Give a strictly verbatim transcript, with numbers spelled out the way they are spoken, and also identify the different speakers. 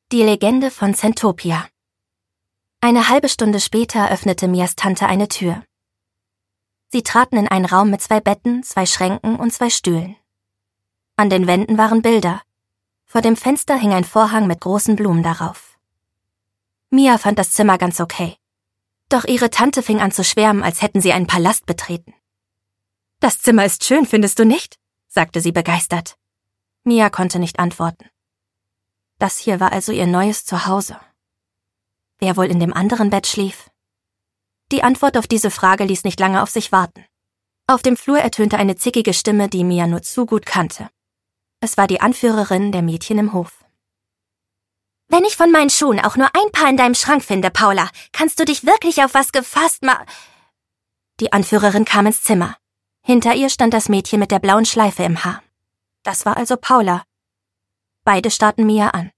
Speaker 1: Die Legende von Zentopia. Eine halbe Stunde später öffnete Mias Tante eine Tür. Sie traten in einen Raum mit zwei Betten, zwei Schränken und zwei Stühlen. An den Wänden waren Bilder. Vor dem Fenster hing ein Vorhang mit großen Blumen darauf. Mia fand das Zimmer ganz okay. Doch ihre Tante fing an zu schwärmen, als hätten sie einen Palast betreten. »Das Zimmer ist schön, findest du nicht?« sagte sie begeistert. Mia konnte nicht antworten. Das hier war also ihr neues Zuhause. Wer wohl in dem anderen Bett schlief? Die Antwort auf diese Frage ließ nicht lange auf sich warten. Auf dem Flur ertönte eine zickige Stimme, die Mia nur zu gut kannte. Es war die Anführerin der Mädchen im Hof. »Wenn ich von meinen Schuhen auch nur ein Paar in deinem Schrank finde, Paula, kannst du dich wirklich auf was gefasst ma...« Die Anführerin kam ins Zimmer. Hinter ihr stand das Mädchen mit der blauen Schleife im Haar. Das war also Paula. Beide starrten Mia an.